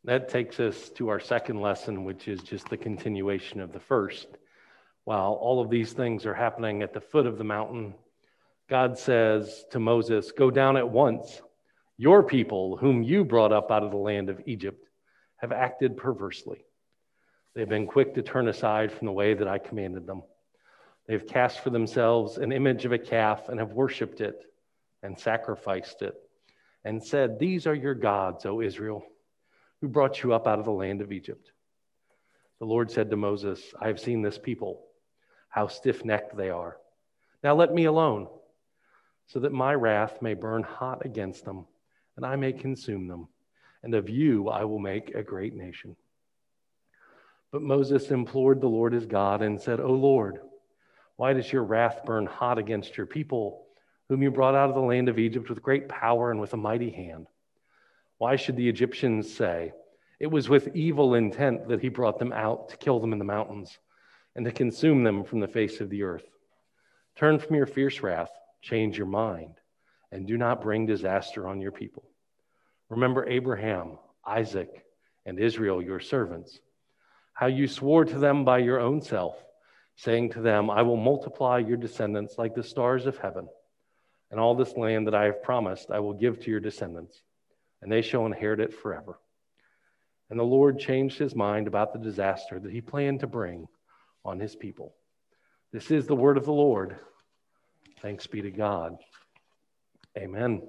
That takes us to our second lesson, which is just the continuation of the first. While all of these things are happening at the foot of the mountain, God says to Moses, "Go down at once. Your people, whom you brought up out of the land of Egypt, have acted perversely. They've been quick to turn aside from the way that I commanded them. They've cast for themselves an image of a calf and have worshipped it and sacrificed it and said, 'These are your gods, O Israel, who brought you up out of the land of Egypt.' The Lord said to Moses, 'I have seen this people, how stiff-necked they are. Now let me alone, so that my wrath may burn hot against them, and I may consume them, and of you I will make a great nation.' But Moses implored the Lord his God and said, 'O Lord, why does your wrath burn hot against your people, whom you brought out of the land of Egypt with great power and with a mighty hand? Why should the Egyptians say, it was with evil intent that he brought them out to kill them in the mountains and to consume them from the face of the earth? Turn from your fierce wrath, change your mind, and do not bring disaster on your people. Remember Abraham, Isaac, and Israel, your servants, how you swore to them by your own self, saying to them, I will multiply your descendants like the stars of heaven, and all this land that I have promised I will give to your descendants, and they shall inherit it forever.' And the Lord changed his mind about the disaster that he planned to bring on his people." This is the word of the Lord. Thanks be to God. Amen.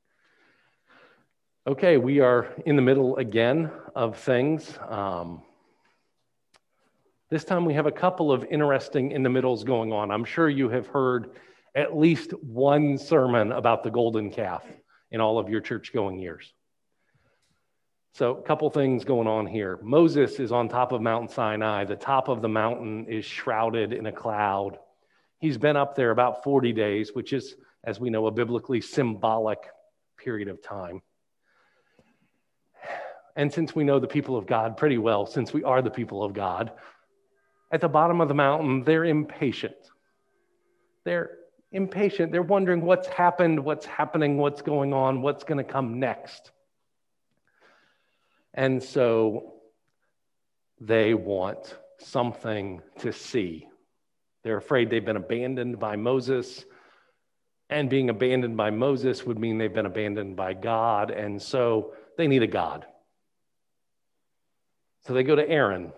Okay, we are in the middle again of things. This time we have a couple of interesting in the middles going on. I'm sure you have heard at least one sermon about the golden calf in all of your church-going years. So a couple things going on here. Moses is on top of Mount Sinai. The top of the mountain is shrouded in a cloud. He's been up there about 40 days, which is, as we know, a biblically symbolic period of time. And since we know the people of God pretty well, since we are the people of God, at the bottom of the mountain, they're impatient. They're impatient. They're wondering what's happened, what's happening, what's going on, what's going to come next. And so they want something to see. They're afraid they've been abandoned by Moses, and being abandoned by Moses would mean they've been abandoned by God, and so they need a God. So they go to Aaron.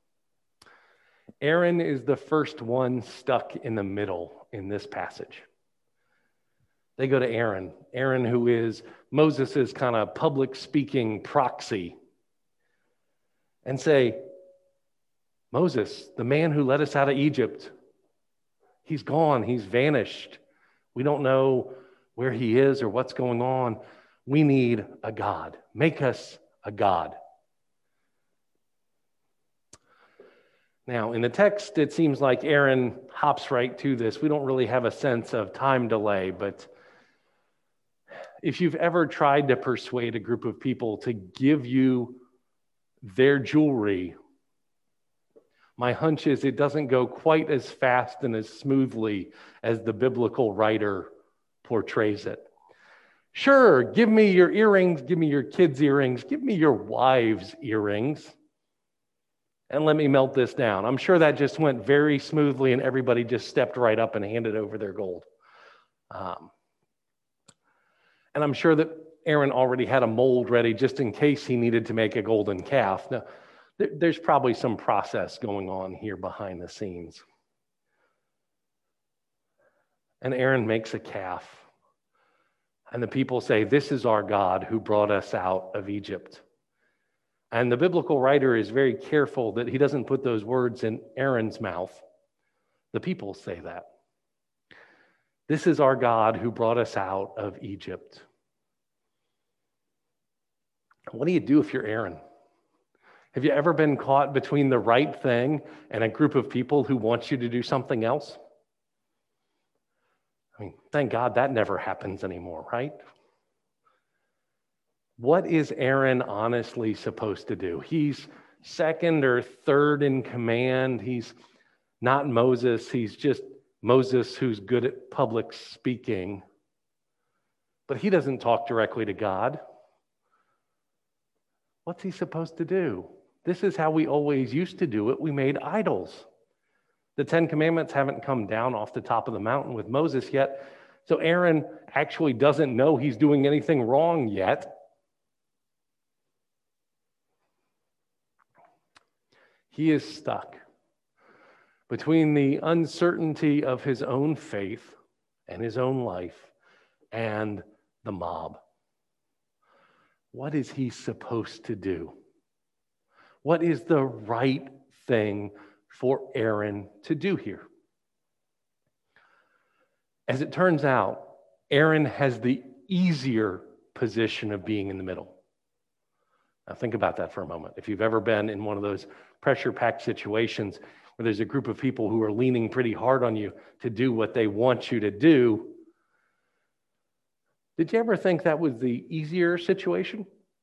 Aaron is the first one stuck in the middle in this passage. They go to Aaron. Aaron, who is Moses' kind of public speaking proxy, and say, Moses, the man who led us out of Egypt, he's gone, he's vanished. We don't know where he is or what's going on. We need a God. Make us a God. Now, in the text, it seems like Aaron hops right to this. We don't really have a sense of time delay, but if you've ever tried to persuade a group of people to give you their jewelry, my hunch is it doesn't go quite as fast and as smoothly as the biblical writer portrays it. Sure, give me your earrings, give me your kids' earrings, give me your wives' earrings, and let me melt this down. I'm sure that just went very smoothly and everybody just stepped right up and handed over their gold. And I'm sure that Aaron already had a mold ready just in case he needed to make a golden calf. Now, there's probably some process going on here behind the scenes. And Aaron makes a calf. And the people say, this is our God who brought us out of Egypt. And the biblical writer is very careful that he doesn't put those words in Aaron's mouth. The people say that. This is our God who brought us out of Egypt. What do you do if you're Aaron? Have you ever been caught between the right thing and a group of people who want you to do something else? I mean, thank God that never happens anymore, right? What is Aaron honestly supposed to do? He's second or third in command. He's not Moses. He's just Moses who's good at public speaking. But he doesn't talk directly to God. What's he supposed to do? This is how we always used to do it. We made idols. The 10 Commandments haven't come down off the top of the mountain with Moses yet. So Aaron actually doesn't know he's doing anything wrong yet. He is stuck between the uncertainty of his own faith and his own life and the mob. What is he supposed to do? What is the right thing for Aaron to do here? As it turns out, Aaron has the easier position of being in the middle. Now think about that for a moment. If you've ever been in one of those pressure-packed situations where there's a group of people who are leaning pretty hard on you to do what they want you to do, did you ever think that was the easier situation?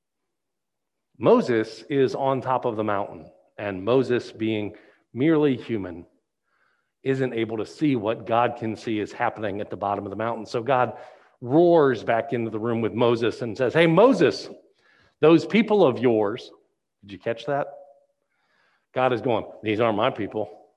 Moses is on top of the mountain, and Moses, being merely human, isn't able to see what God can see is happening at the bottom of the mountain. So God roars back into the room with Moses and says, "Hey, Moses, those people of yours," did you catch that? God is going, "These aren't my people."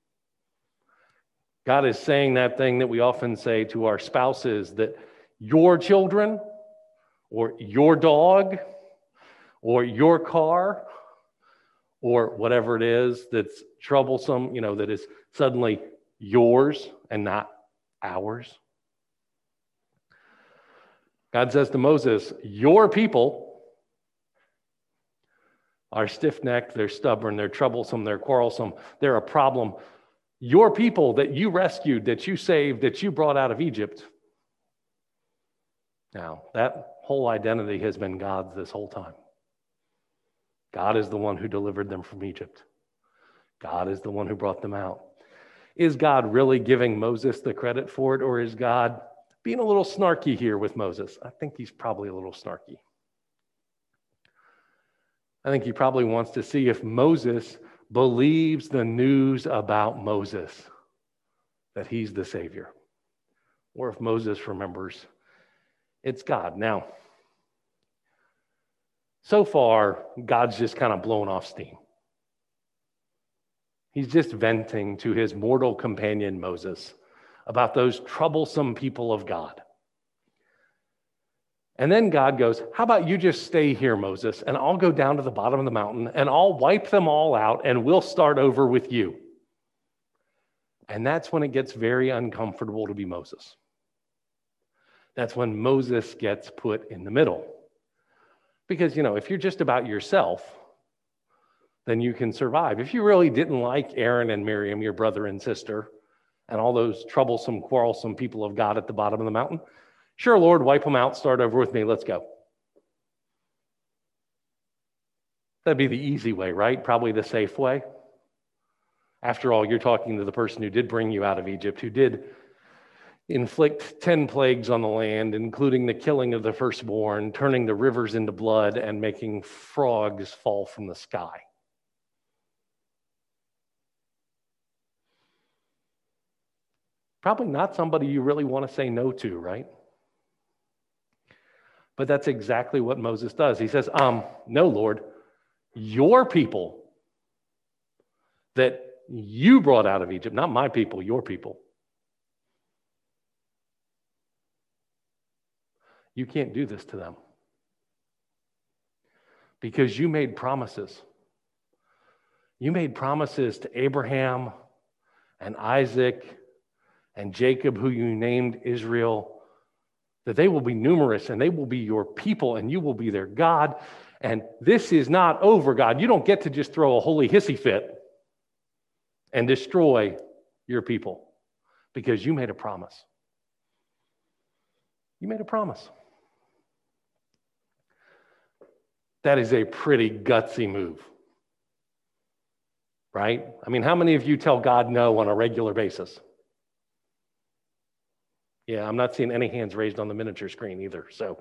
God is saying that thing that we often say to our spouses, that your children or your dog or your car or whatever it is that's troublesome, that is suddenly yours and not ours. God says to Moses, your people are stiff-necked, they're stubborn, they're troublesome, they're quarrelsome, they're a problem. Your people that you rescued, that you saved, that you brought out of Egypt. Now, that whole identity has been God's this whole time. God is the one who delivered them from Egypt. God is the one who brought them out. Is God really giving Moses the credit for it, or is God being a little snarky here with Moses? I think he's probably a little snarky. I think he probably wants to see if Moses believes the news about Moses, that he's the Savior, or if Moses remembers it's God. Now, so far, God's just kind of blown off steam. He's just venting to his mortal companion Moses about those troublesome people of God. And then God goes, "How about you just stay here, Moses, and I'll go down to the bottom of the mountain and I'll wipe them all out and we'll start over with you." And that's when it gets very uncomfortable to be Moses. That's when Moses gets put in the middle. Because, if you're just about yourself, then you can survive. If you really didn't like Aaron and Miriam, your brother and sister, and all those troublesome, quarrelsome people of God at the bottom of the mountain, sure, Lord, wipe them out, start over with me, let's go. That'd be the easy way, right? Probably the safe way. After all, you're talking to the person who did bring you out of Egypt, who did inflict 10 plagues on the land, including the killing of the firstborn, turning the rivers into blood, and making frogs fall from the sky. Probably not somebody you really want to say no to, right? But that's exactly what Moses does. He says, no, Lord, your people that you brought out of Egypt, not my people, your people. You can't do this to them because you made promises. You made promises to Abraham and Isaac and Jacob, who you named Israel, that they will be numerous and they will be your people and you will be their God. And this is not over, God. You don't get to just throw a holy hissy fit and destroy your people because you made a promise. You made a promise. That is a pretty gutsy move, right? I mean, how many of you tell God no on a regular basis? Yeah, I'm not seeing any hands raised on the miniature screen either. So,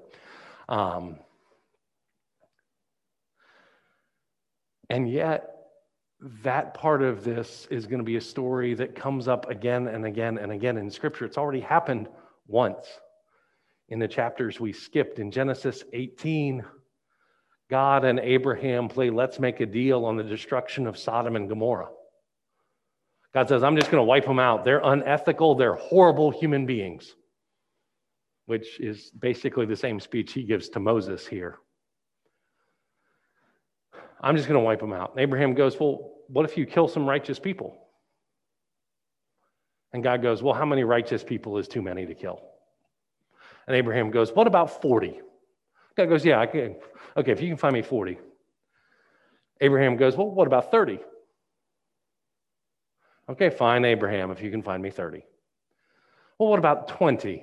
and yet that part of this is going to be a story that comes up again and again and again in Scripture. It's already happened once in the chapters we skipped. In Genesis 18, God and Abraham play let's make a deal on the destruction of Sodom and Gomorrah. God says, I'm just going to wipe them out. They're unethical. They're horrible human beings, which is basically the same speech he gives to Moses here. I'm just going to wipe them out. And Abraham goes, well, what if you kill some righteous people? And God goes, well, how many righteous people is too many to kill? And Abraham goes, what about 40? God goes, yeah, I can. Okay, if you can find me 40. Abraham goes, well, what about 30? Okay, fine, Abraham, if you can find me 30. Well, what about 20?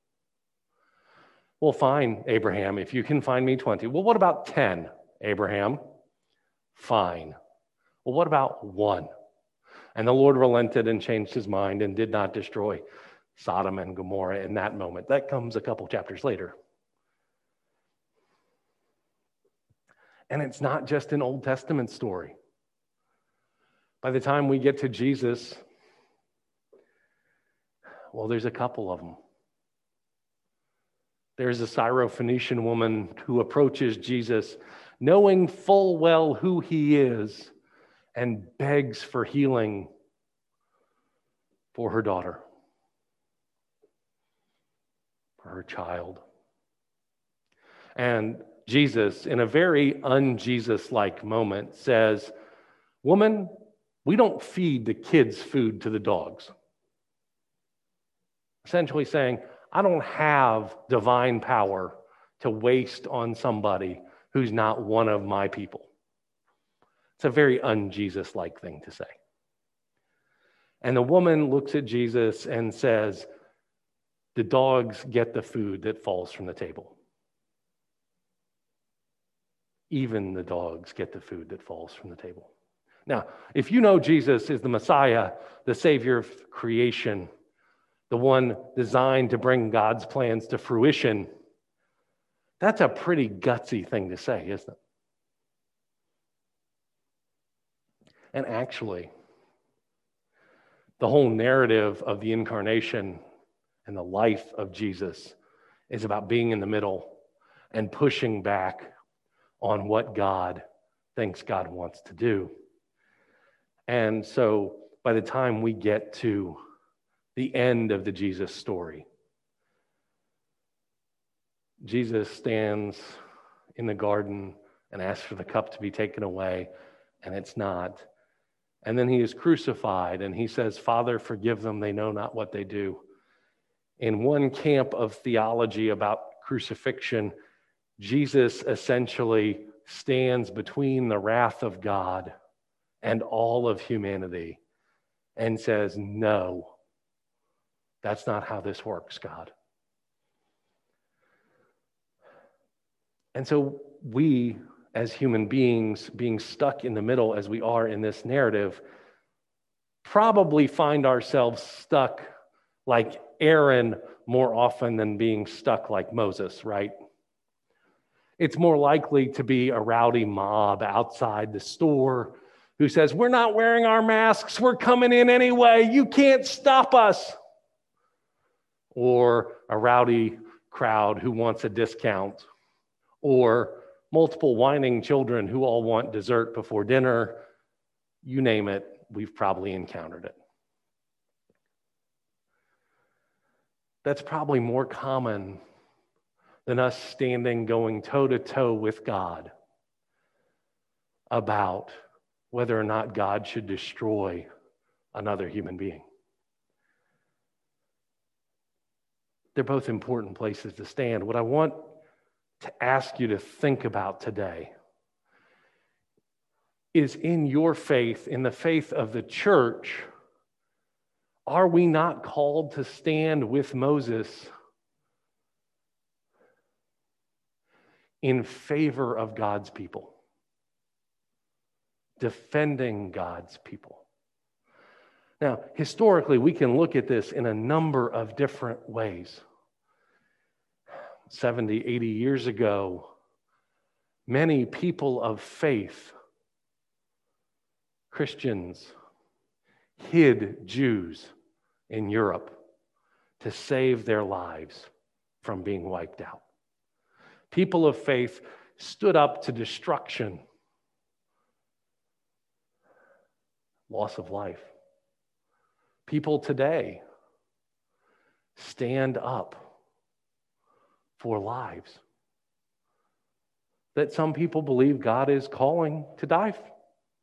Well, fine, Abraham, if you can find me 20. Well, what about 10, Abraham? Fine. Well, what about 1? And the Lord relented and changed his mind and did not destroy Sodom and Gomorrah in that moment. That comes a couple chapters later. And it's not just an Old Testament story. By the time we get to Jesus, well, there's a couple of them. There's a Syrophoenician woman who approaches Jesus, knowing full well who he is, and begs for healing for her daughter, for her child. And Jesus, in a very un-Jesus-like moment, says, woman, we don't feed the kids' food to the dogs. Essentially saying, I don't have divine power to waste on somebody who's not one of my people. It's a very un-Jesus-like thing to say. And the woman looks at Jesus and says, the dogs get the food that falls from the table. Even the dogs get the food that falls from the table. Now, if you know Jesus is the Messiah, the Savior of creation, the one designed to bring God's plans to fruition, that's a pretty gutsy thing to say, isn't it? And actually, the whole narrative of the incarnation and the life of Jesus is about being in the middle and pushing back on what God thinks God wants to do. And so by the time we get to the end of the Jesus story, Jesus stands in the garden and asks for the cup to be taken away, and it's not. And then he is crucified, and he says, Father, forgive them, they know not what they do. In one camp of theology about crucifixion, Jesus essentially stands between the wrath of God and all of humanity and says, no, that's not how this works, God. And so we, as human beings, being stuck in the middle as we are in this narrative, probably find ourselves stuck like Aaron more often than being stuck like Moses, right? It's more likely to be a rowdy mob outside the store who says, we're not wearing our masks, we're coming in anyway, you can't stop us. Or a rowdy crowd who wants a discount. Or multiple whining children who all want dessert before dinner. You name it, we've probably encountered it. That's probably more common than us standing going toe-to-toe with God about whether or not God should destroy another human being. They're both important places to stand. What I want to ask you to think about today is, in your faith, in the faith of the church, are we not called to stand with Moses in favor of God's people, defending God's people? Now, historically, we can look at this in a number of different ways. 70, 80 years ago, many people of faith, Christians, hid Jews in Europe to save their lives from being wiped out. People of faith stood up to destruction, loss of life. People today stand up for lives that some people believe God is calling to die for.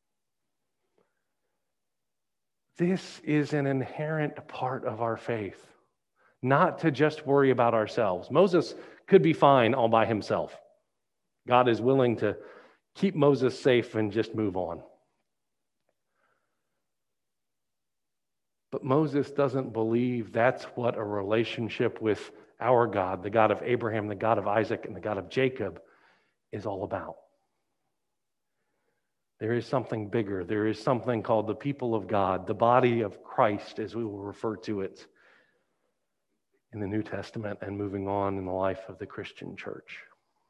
This is an inherent part of our faith, not to just worry about ourselves. Moses could be fine all by himself. God is willing to keep Moses safe and just move on. But Moses doesn't believe that's what a relationship with our God, the God of Abraham, the God of Isaac, and the God of Jacob, is all about. There is something bigger. There is something called the people of God, the body of Christ, as we will refer to it in the New Testament and moving on in the life of the Christian church.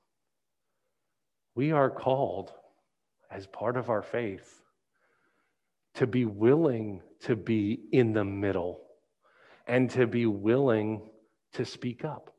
We are called, as part of our faith, to be willing to be in the middle and to be willing to speak up,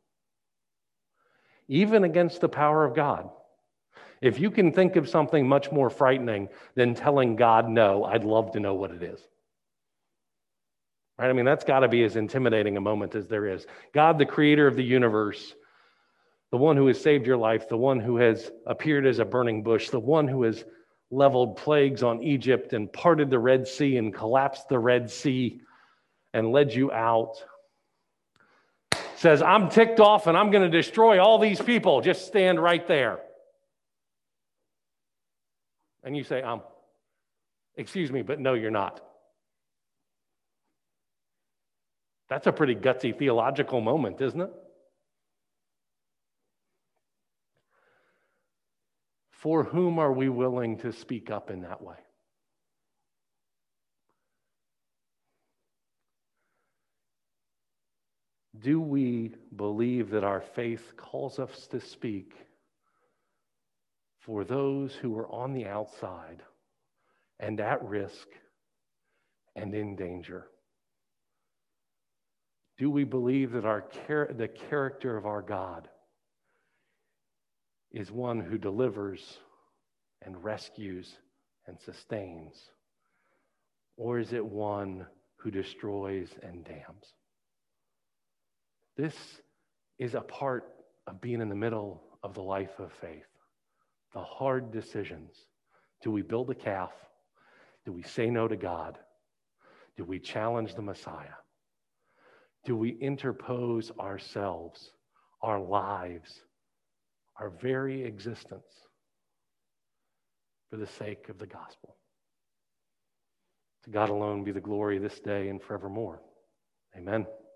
even against the power of God. If you can think of something much more frightening than telling God no, I'd love to know what it is. Right? I mean, that's got to be as intimidating a moment as there is. God, the creator of the universe, the one who has saved your life, the one who has appeared as a burning bush, the one who has leveled plagues on Egypt and parted the Red Sea and collapsed the Red Sea and led you out, says, I'm ticked off and I'm going to destroy all these people. Just stand right there. And you say, excuse me, but no, you're not. That's a pretty gutsy theological moment, isn't it? For whom are we willing to speak up in that way? Do we believe that our faith calls us to speak for those who are on the outside and at risk and in danger? Do we believe that the character of our God is one who delivers and rescues and sustains? Or is it one who destroys and damns? This is a part of being in the middle of the life of faith. The hard decisions. Do we build a calf? Do we say no to God? Do we challenge the Messiah? Do we interpose ourselves, our lives, our very existence for the sake of the gospel? To God alone be the glory this day and forevermore. Amen.